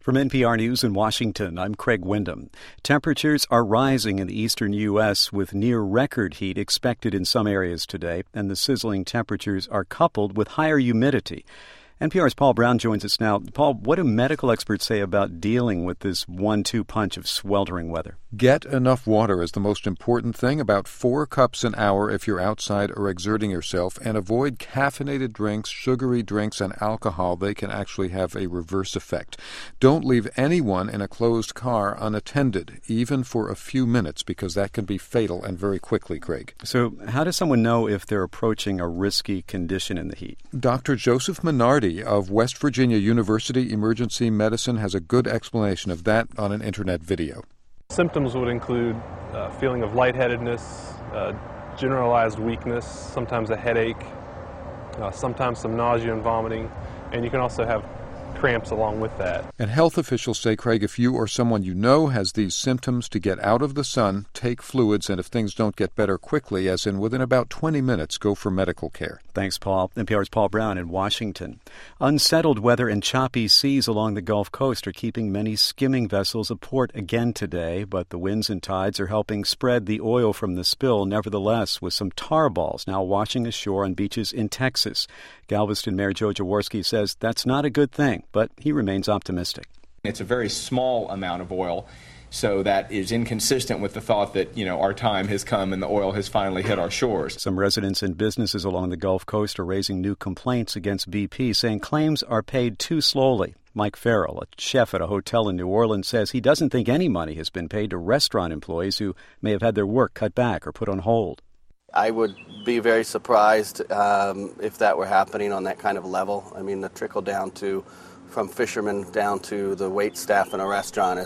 From NPR News in Washington, I'm Craig Windham. Temperatures are rising in the eastern U.S. with near-record heat expected in some areas today, and the sizzling temperatures are coupled with higher humidity. NPR's Paul Brown joins us now. Paul, what do medical experts say about dealing with this 1-2 punch of sweltering weather? Get enough water is the most important thing, about 4 cups an hour if you're outside or exerting yourself, and avoid caffeinated drinks, sugary drinks, and alcohol. They can actually have a reverse effect. Don't leave anyone in a closed car unattended, even for a few minutes, because that can be fatal and very quickly, Craig. So how does someone know if they're approaching a risky condition in the heat? Dr. Joseph Minardi of West Virginia University Emergency Medicine has a good explanation of that on an internet video. Symptoms would include feeling of lightheadedness, generalized weakness, sometimes a headache, sometimes some nausea and vomiting, and you can also have cramps along with that. And health officials say, Craig, if you or someone you know has these symptoms, to get out of the sun, take fluids, and if things don't get better quickly, as in within about 20 minutes, go for medical care. Thanks, Paul. NPR's Paul Brown in Washington. Unsettled weather and choppy seas along the Gulf Coast are keeping many skimming vessels aport again today, but the winds and tides are helping spread the oil from the spill, nevertheless, with some tar balls now washing ashore on beaches in Texas. Galveston Mayor Joe Jaworski says that's not a good thing, but he remains optimistic. It's a very small amount of oil, so that is inconsistent with the thought that, our time has come and the oil has finally hit our shores. Some residents and businesses along the Gulf Coast are raising new complaints against BP, saying claims are paid too slowly. Mike Farrell, a chef at a hotel in New Orleans, says he doesn't think any money has been paid to restaurant employees who may have had their work cut back or put on hold. I would be very surprised if that were happening on that kind of level. I mean, the trickle down from fishermen down to the wait staff in a restaurant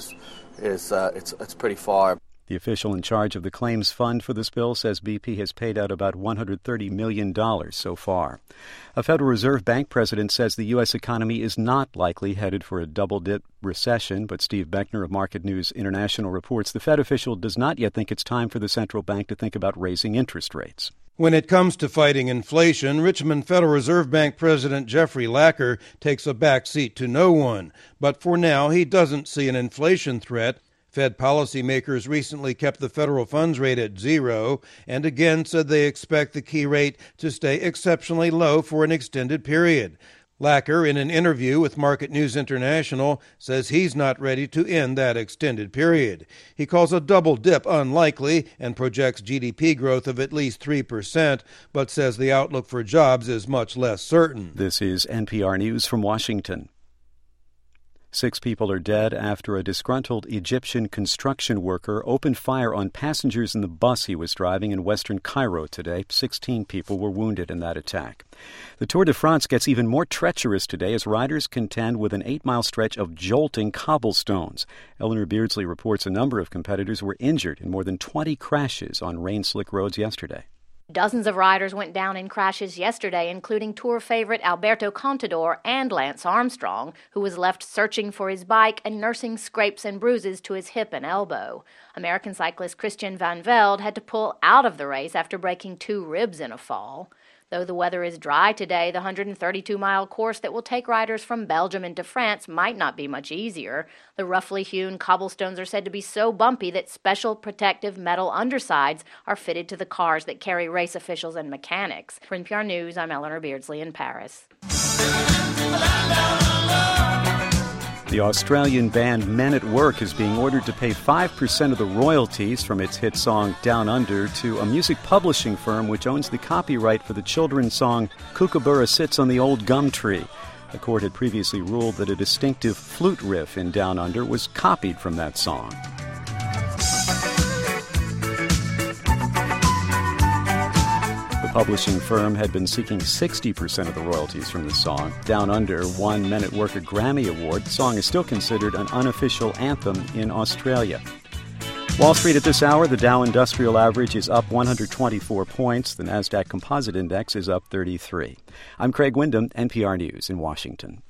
it's pretty far. The official in charge of the claims fund for the spill says BP has paid out about $130 million so far. A Federal Reserve Bank president says the U.S. economy is not likely headed for a double-dip recession, but Steve Beckner of Market News International reports the Fed official does not yet think it's time for the central bank to think about raising interest rates. When it comes to fighting inflation, Richmond Federal Reserve Bank President Jeffrey Lacker takes a back seat to no one. But for now, he doesn't see an inflation threat. Fed policymakers recently kept the federal funds rate at 0 and again said they expect the key rate to stay exceptionally low for an extended period. Lacker, in an interview with Market News International, says he's not ready to end that extended period. He calls a double dip unlikely and projects GDP growth of at least 3%, but says the outlook for jobs is much less certain. This is NPR News from Washington. 6 people are dead after a disgruntled Egyptian construction worker opened fire on passengers in the bus he was driving in western Cairo today. 16 people were wounded in that attack. The Tour de France gets even more treacherous today as riders contend with an 8-mile stretch of jolting cobblestones. Eleanor Beardsley reports a number of competitors were injured in more than 20 crashes on rain-slick roads yesterday. Dozens of riders went down in crashes yesterday, including Tour favorite Alberto Contador and Lance Armstrong, who was left searching for his bike and nursing scrapes and bruises to his hip and elbow. American cyclist Christian Van Velde had to pull out of the race after breaking 2 ribs in a fall. Though the weather is dry today, the 132-mile course that will take riders from Belgium into France might not be much easier. The roughly hewn cobblestones are said to be so bumpy that special protective metal undersides are fitted to the cars that carry race officials and mechanics. For NPR News, I'm Eleanor Beardsley in Paris. The Australian band Men at Work is being ordered to pay 5% of the royalties from its hit song Down Under to a music publishing firm which owns the copyright for the children's song Kookaburra Sits on the Old Gum Tree. The court had previously ruled that a distinctive flute riff in Down Under was copied from that song. The publishing firm had been seeking 60% of the royalties from the song. Down Under won Men at Work a Grammy Award. The song is still considered an unofficial anthem in Australia. Wall Street at this hour, the Dow Industrial Average is up 124 points. The Nasdaq Composite Index is up 33. I'm Craig Windham, NPR News in Washington.